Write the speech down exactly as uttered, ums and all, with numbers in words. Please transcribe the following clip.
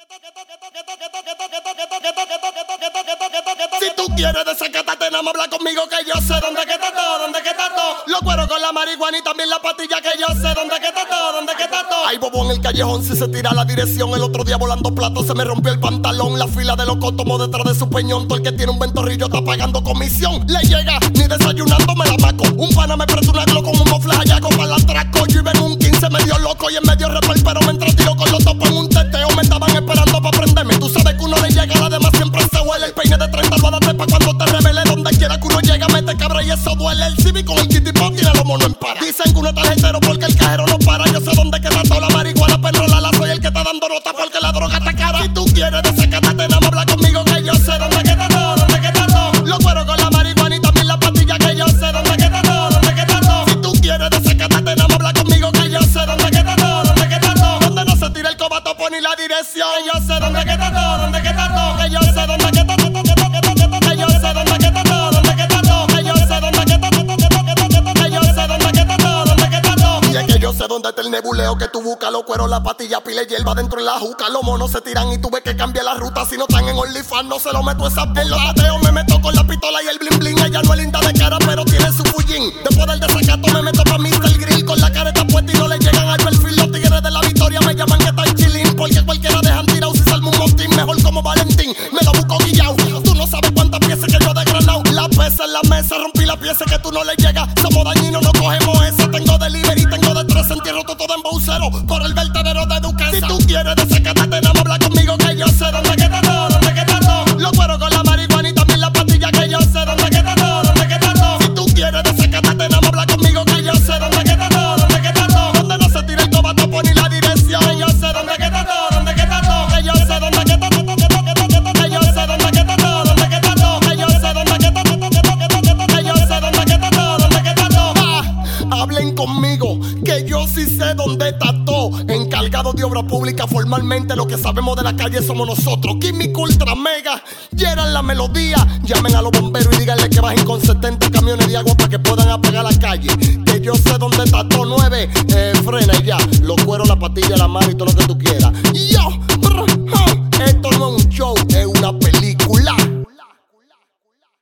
Si tú quieres desacatarte, nada más habla conmigo que yo sé dónde que está todo, dónde que está todo. Lo cuero con la marihuana y también la pastilla que yo sé dónde que está todo, dónde que está todo. Hay bobo en el callejón si se tira la dirección. El otro día volando plato se me rompió el pantalón. La fila de los tomó detrás de su peñón. Todo el que tiene un ventorrillo está pagando comisión. Le llega, ni desayunando me la maco. Un pana me prestó una glock con un mofle allá con para la atraco. Yo iba en un quince medio loco y en medio repel, pero me entretiro con los topos en un teteo. Me estaban esperando para prenderme. Tú sabes que uno le llega, la demás siempre se huele. El peine de treinta lo date pa' cuando te revele. Donde quiera que uno llega, mete cabra y eso duele. El Civic con el kitty pop tiene los monos en para. Dicen que uno es tarjetero porque el cajero no para. Yo sé dónde queda toda la marihuana, pero la soy el que está dando nota porque la droga está cara. Si tú quieres desacatarte, nada más habla conmigo que yo sé dónde queda todo, dónde queda todo. Lo cuero con la marihuana y también la pastilla que yo sé dónde queda todo, dónde queda todo. Si tú quieres desacatarte, nada más habla conmigo que yo sé dónde queda todo, dónde queda todo. Donde no se tira el cobato ni la dirección. Yo sé dónde queda todo, dónde queda todo. Que yo sé dónde queda todo, que yo sé dónde queda todo, dónde queda todo. Que yo sé dónde queda todo, que yo sé dónde queda todo, dónde queda todo. Y es que yo sé dónde está el nebuleo que tú buscas. Lo cuero, la pastilla, pile hierba dentro de la juca. Los monos se tiran y tuve que cambiar la ruta. Si no están en OnlyFans, no se lo meto esa puta. En los pateos me meto con la pistola y el bling bling. Ella no es linda de cara, pero tiene su fullín. Después del desacato me meto pa' mister Grill con la careta puesta y no le llegan al perfil. Los tigres de la Victoria me llaman que están chilling, porque cualquiera dejan tirado si salmo un motín. Mejor como Valentín, me lo busco guillao. Tú no sabes cuántas piezas que yo he desgranado. La pesa en la mesa, rompí la pieza que tú no le llegas. Somos dañinos, no cogemos esa. Tengo delivery, tengo de tres, entierro todo en baucero por el vertedero de Duquesa. Si tú quieres desacatarte, nada más habla conmigo que yo sé dónde queda todo, dónde queda todo. Lo cuero con la marihuana y también la pastilla que yo sé dónde queda todo, dónde queda todo. Si tú quieres desacatarte, nada más habla conmigo que yo sé dónde queda todo, dónde queda todo. Donde no se tira el cobato ni la dirección. Yo sé dónde queda todo, dónde queda todo. Que yo sé dónde queda todo, que yo sé dónde queda todo, dónde queda todo. Que yo sé dónde queda todo, que yo sé dónde queda todo, dónde queda todo. Hablen conmigo, que yo sí sé dónde está todo. Encargado de obra pública formalmente, lo que sabemos de la calle somos nosotros. Químico Ultra Mega, llenan la melodía. Llamen a los bomberos y díganle que bajen con setenta camiones de agua para que puedan apagar la calle. Que yo sé dónde está todo. Nueve, eh, frena y ya. Lo cuero, la patilla, la mano y todo lo que tú quieras.